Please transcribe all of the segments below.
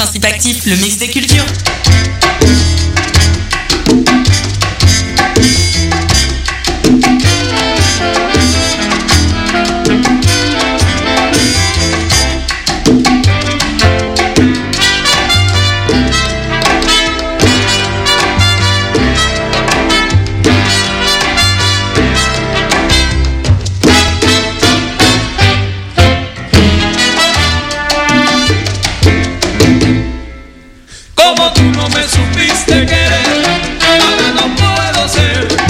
Principe Actif, le mix des cultures. Como tú no me supiste querer, ahora no puedo ser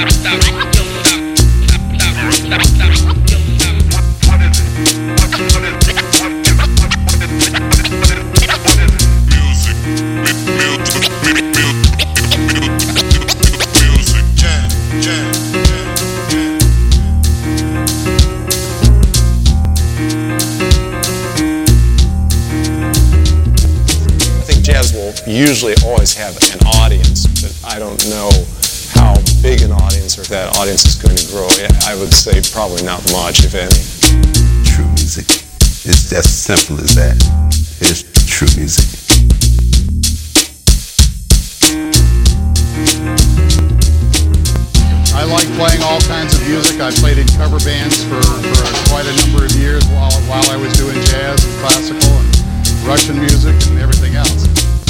Usually always have an audience, but I don't know how big an audience or if that audience is going to grow. I would say probably not much, if any. True music. It's just simple as that. It's true music. I like playing all kinds of music. I played in cover bands for quite a number of years while I was doing jazz and classical and Russian music and everything else.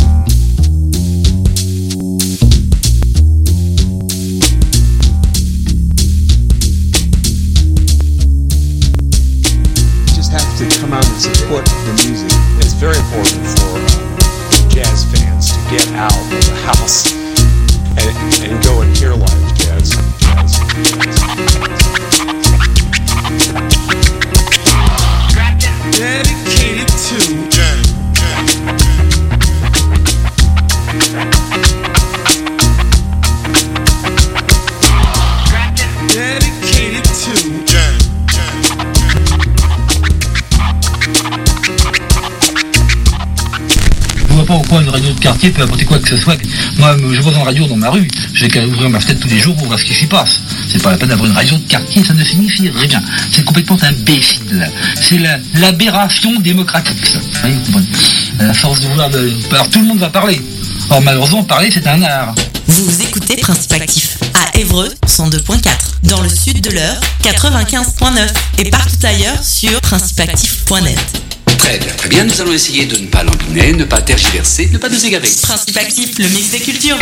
To come out and support the music. It's very important for jazz fans to get out of the house and go and hear live jazz. Dedicated to dedicated to Je vois pas pourquoi une radio de quartier peut apporter quoi que ce soit. Moi, je vois une radio dans ma rue, je vais qu'à ouvrir ma fenêtre tous les jours pour voir ce qui s'y passe. C'est pas la peine d'avoir une radio de quartier, ça ne signifie rien. C'est complètement imbécile. C'est l'aberration démocratique, ça. Vous comprenez ? À force de vouloir... Alors tout le monde va parler. Or malheureusement, parler, c'est un art. Vous écoutez Principe Actif à Évreux 102.4, dans le sud de l'Eure 95.9 et partout ailleurs sur principeactif.net. Très bien, nous allons essayer de ne pas lambiner, ne pas tergiverser, ne pas nous égarer. Principe Actif, le mix des cultures.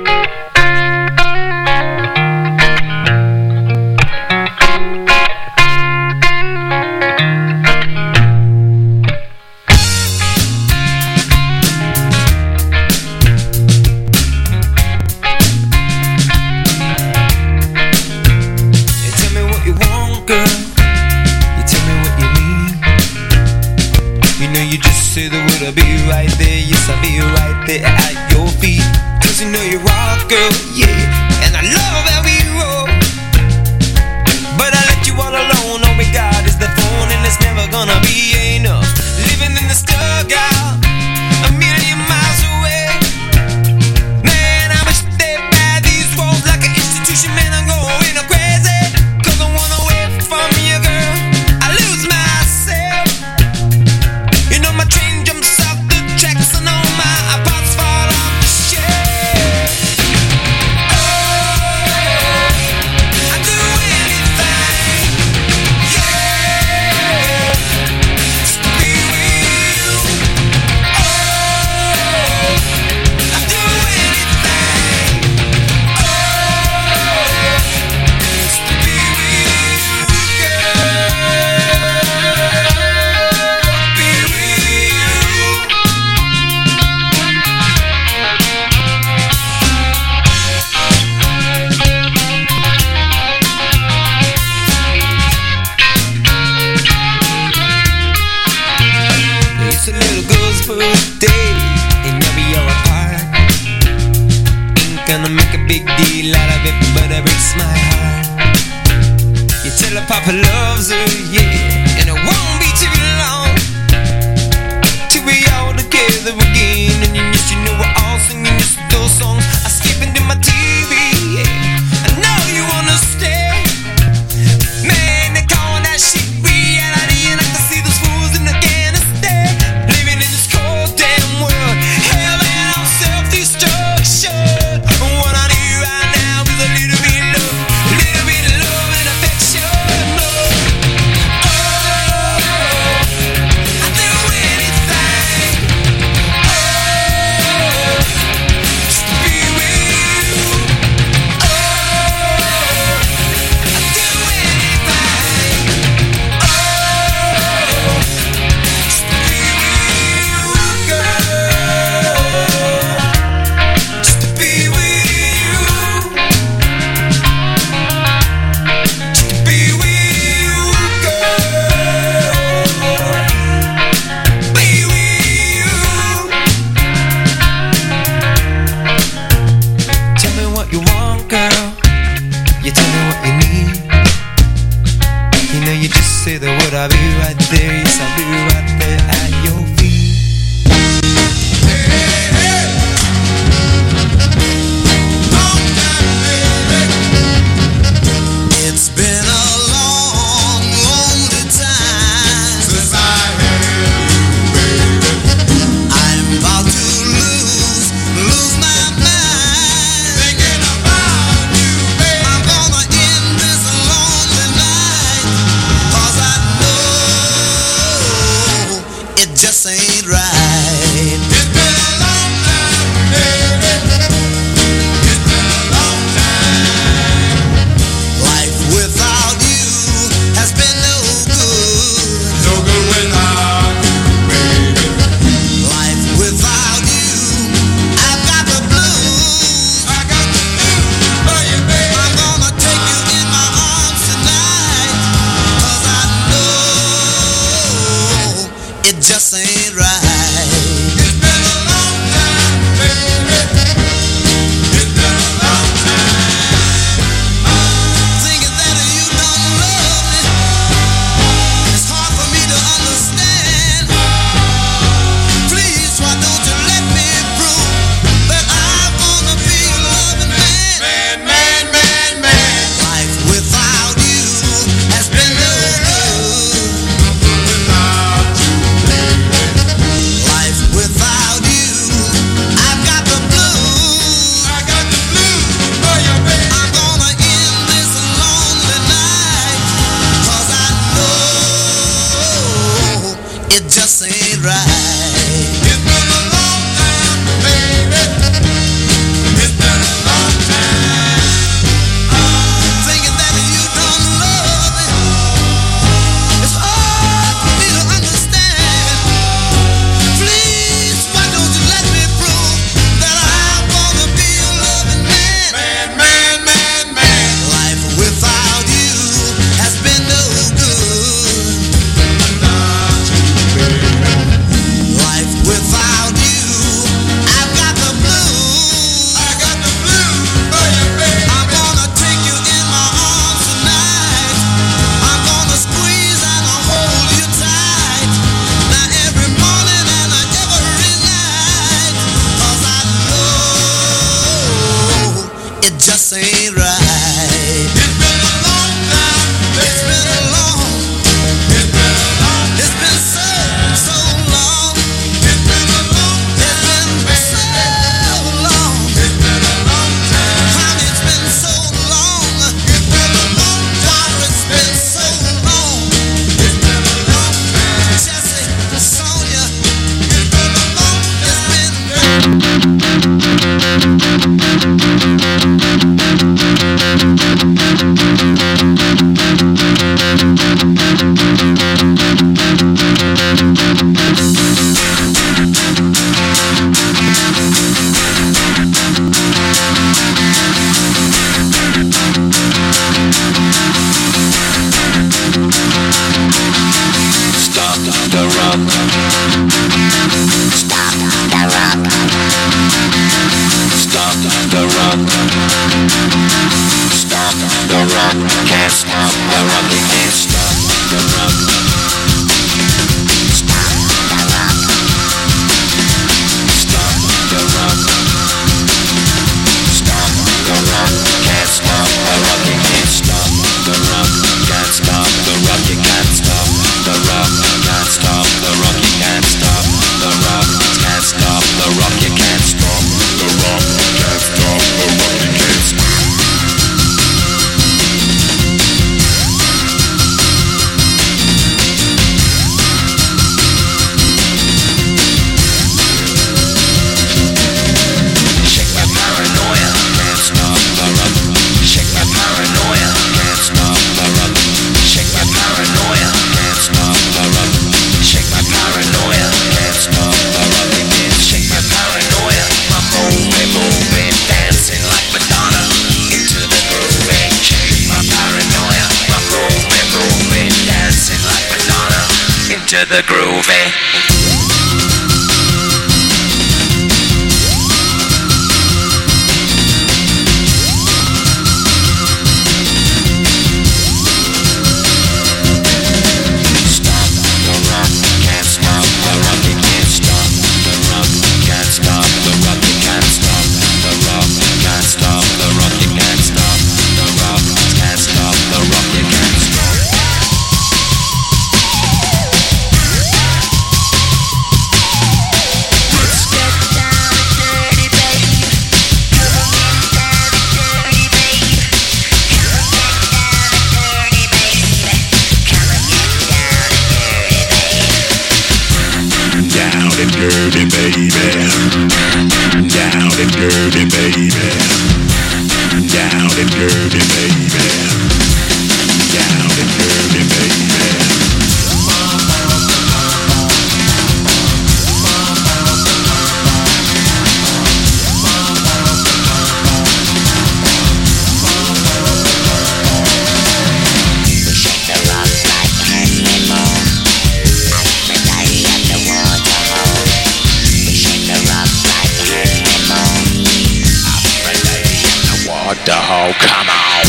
I'll be right there, yes, I'll be right there at your feet. Cause you know you're rock, girl, yeah. And I love how we roll. But I let you all alone, oh my God, is the phone. And it's never gonna be enough. Living in the dugout, a million miles away. Man, I wish they had these roads like an institution. Man, I'm going crazy. Cause I wanna away from you, girl. I lose myself. You know my train jumps off the tracks and all my parts fall off the shelf. Oh, I'd do anything, yeah, just to be with you. Oh, I'd do anything, oh, just to be with you, girl, be with you. It's a little girl's birthday, and now we are apart. Ain't gonna make a big deal out of it, but it breaks my heart. You tell her Papa loves her, yeah, and it won't be too long till we all together again. And yes, you know we're all singing just those songs. I skip into my TV, yeah. I know you wanna stay. Man, they call that shit reality, and I can see those fools in Afghanistan living in this cold damn world, heaven on self-destruction. What I need right now is a little bit of love and affection. Oh, But I'll be right there, yes, I'll be right there at your feet. It's been a long, lonely time since I had you, baby. I'm about to lose my mind thinking about you, baby. I'm gonna end this lonely night, 'cause I know it just ain't right. It's been a long time, baby. It's been a long time. Life without you has been no good. No good without you, baby. Life without you, I've got the blues. I got the blues for you, baby. I'm gonna take you in my arms tonight, 'cause I know it just ain't right. It's been a long time, baby. It's been a long time. Thinking that you don't love me, it's hard for me to understand. Please, why don't you let me prove that I wanna be your loving man? Man. Life without you has been no good. Without you, baby. Life without you, I've got the blues. I got the blues for you, baby. I'm gonna end this lonely night, 'cause I know it just ain't right. It's been a long time, baby. It's been a long time. Thinking that you don't love me, it's hard for me to understand. Please, why don't you let me prove that I wanna be your loving man? Man. Life without you has been no good. Without you, baby. Life without you, I've got the blues. I got the blues for you, baby. I'm gonna take you in my arms tonight. I'm gonna squeeze and I'll hold you tight. Now every morning and every night, 'cause I know it just ain't right. It's been a long time. It's been a long. It's been a long. It's been so long. It's been a long. It's been so long. It's been a long time. Honey, it's been so long. It's been a long time. It's been so long. It's been a long time. Jessie, Sonia, it's been a long. It's been. Stop the rock. Stop the rock. Stop the rock. Stop the rock. Can't stop the rock. You can't stop the rock. Stop the rock. Stop the rock. Stop the rock. Can't stop the rock. You can't stop the rock. Can't stop the rock. You can't stop the rock. Can't stop the rock. You can't stop the rock. Can't stop the rock. You can't stop the rock. Can't stop the rock. You can't stop. Shake my paranoia. Can't stop the rock. Shake my paranoia. Can't stop the rock. Shake my paranoia. Can't stop the rock. Shake my paranoia. Can't stop the rock. You can't shake my paranoia. I'm moving, dancing like Madonna into the groove. Shake my paranoia. I'm moving, dancing like Madonna into the groove. dirty, baby. Down and dirty, baby. Down and dirty, baby. Down and dirty, baby. The whole come on.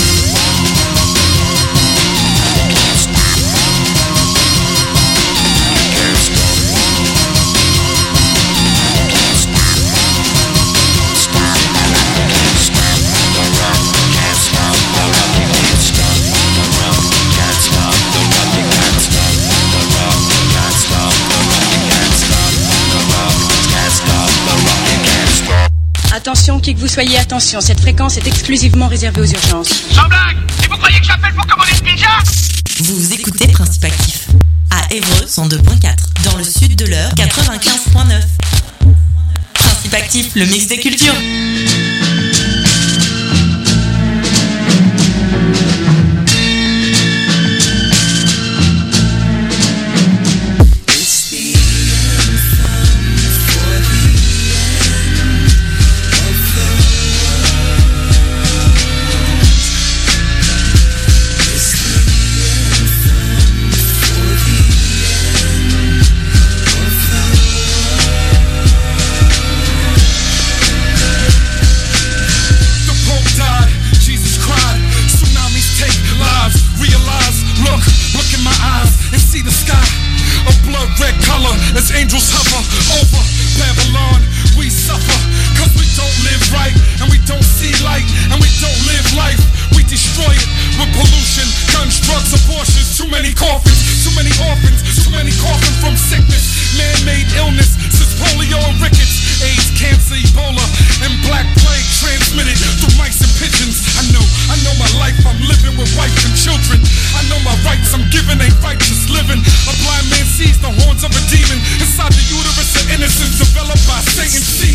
Attention, qui que vous soyez, attention, cette fréquence est exclusivement réservée aux urgences. Sans blague! Et vous croyez que j'appelle pour commander une pizza? Vous écoutez Principe Actif à Évreux 102.4, dans le sud de l'Eure 95.9. Principe Actif, le mix des cultures. As angels hover over Babylon, we suffer, cause we don't live right, and we don't see light, and we don't live life. We destroy it with pollution, guns, drugs, abortions, too many coffins, too many orphans, too many coughing from sickness, man-made illness, since polio and rickets, AIDS, cancer, Ebola, and black plague transmitted through mice and pigeons. I know my life, I'm living with wife and children. I know my rights, I'm giving ain't righteous living. A blind man sees the horns of a demon inside the uterus of innocence developed by Satan's seed.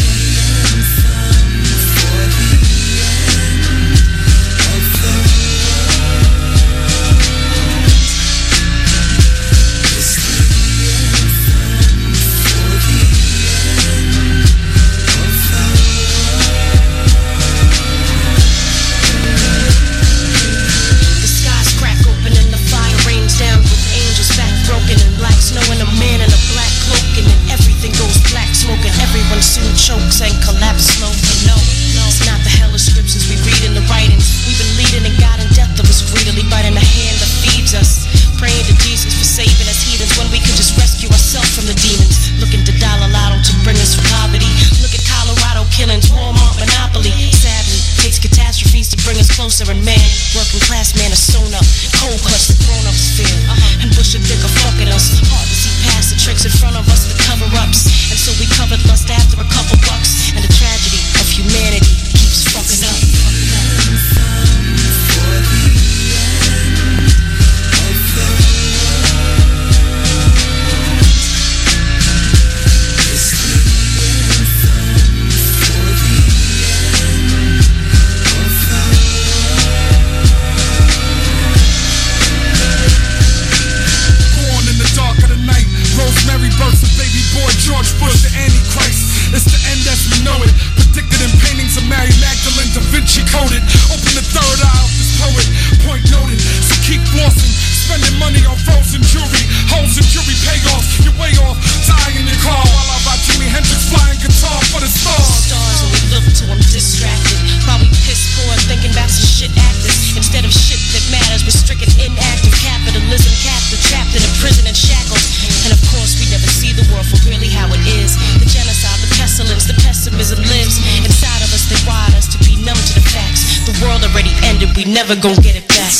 Chokes and collapse slow. No, it's not the hellish scriptures we read in the writings. We've been leading and God in death of us greedily biting the hand that feeds us. Praying to Jesus for saving us heathens when we could just rescue ourselves from the demons. Looking to dollar lotto to bring us from poverty. Look at Colorado killings, Walmart monopoly. Sadly, takes catastrophes to bring us closer. And man, working class man is sewn up. Cold cuts the grown-ups feel. And Bush and Dick are fucking us. Hard to see past the tricks in front of us, the cover-ups. And so we covered lust after a couple bucks. And the tragedy of humanity keeps fucking up. Rosemary births a baby boy, George Bush, the Antichrist. It's the end as we know it. Predicted in paintings of Mary Magdalene, Da Vinci coded. Open the third eye of this poet, point noted. So keep flossing, spending money on frozen jewelry. Holes in jewelry payoffs, you're way off. Dying in your car while I ride Jimi Hendrix flying guitar for the stars. Stars and we look to them distracted. While we piss poor thinking about some shit actors. Instead of shit that matters, we're stricken inactive capitalism, captive, trapped in a prison and shackles. And of course we never see the world for really how it is. The genocide, the pestilence, the pessimism lives inside of us. They wired us to be numb to the facts. The world already ended, we never gon' get it back.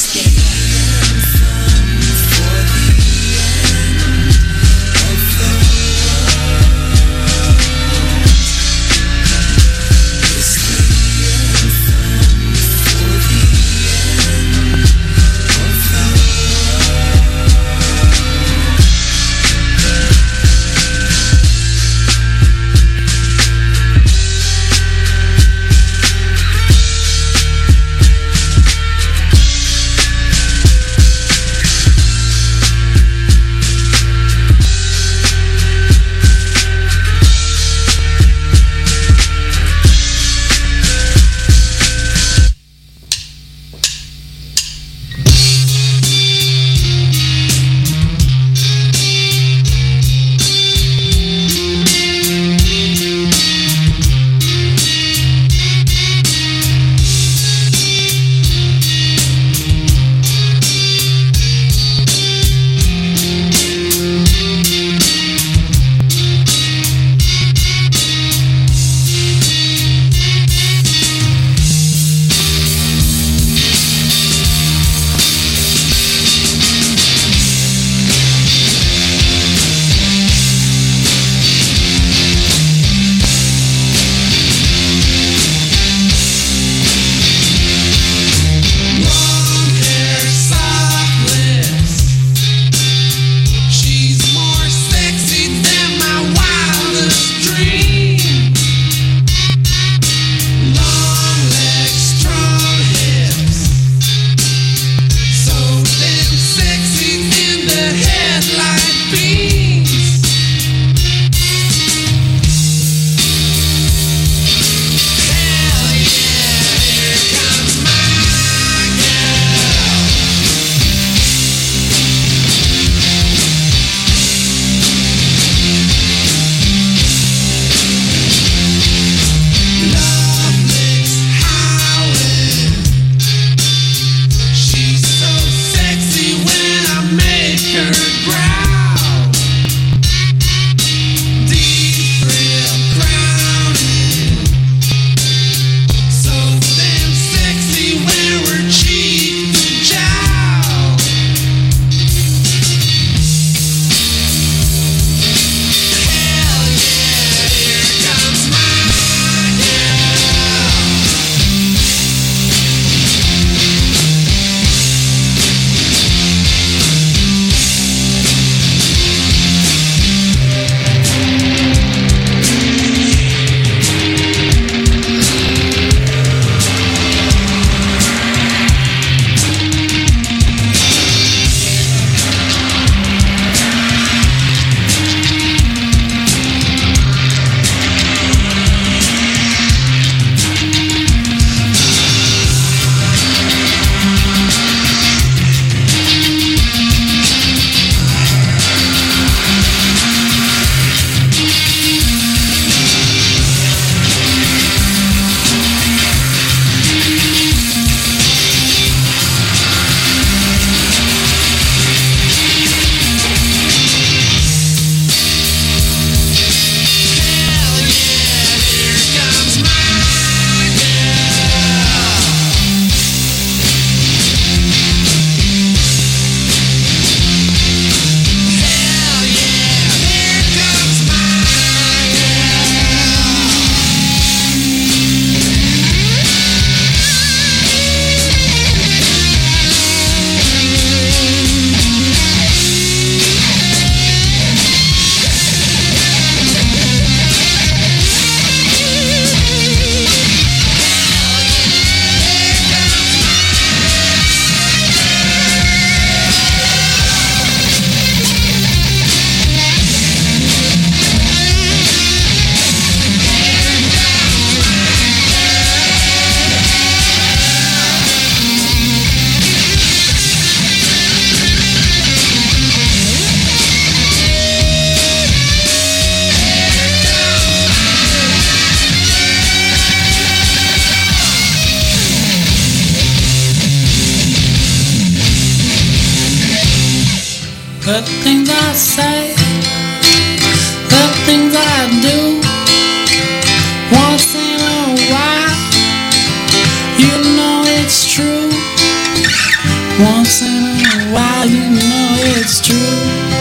the things I say, the things I do. Once in a while, you know it's true. Once in a while, you know it's true.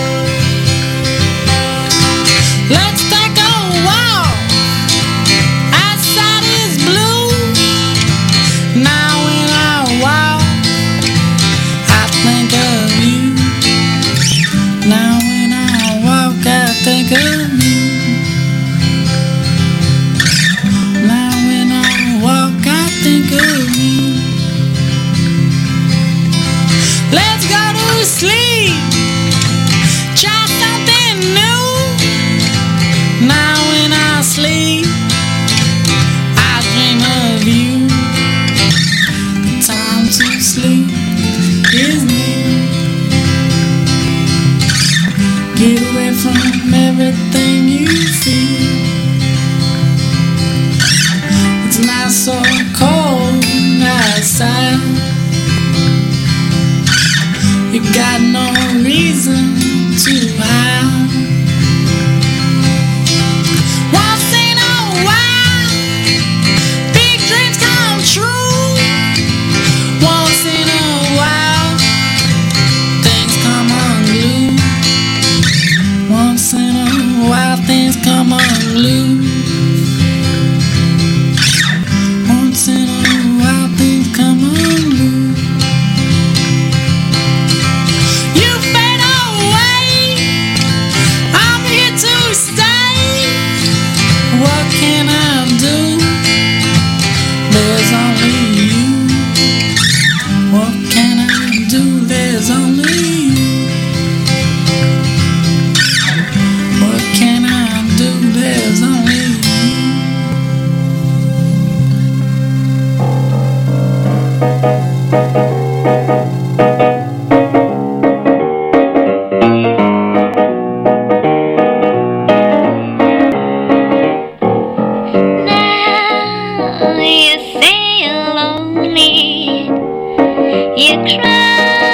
Let's take a walk. Outside is blue. Now when I walk, I think of you. Now when I walk, I think of you. Now when I walk, I think of you. Let's go to sleep. Try something new. Now when I sleep, I dream of you. The time to sleep is near. Get away from everything you feel. It's not so cold outside. You got no reason to hide. Once in a while, big dreams come true. Once in a while, things come unglued. Once in a while, things come unglued. Once in a while, things come unglued. You fade away, I'm here to stay. What can I do? There's only you. What can I do? There's only you. What can I do? There's only you. You say you're lonely, you cry.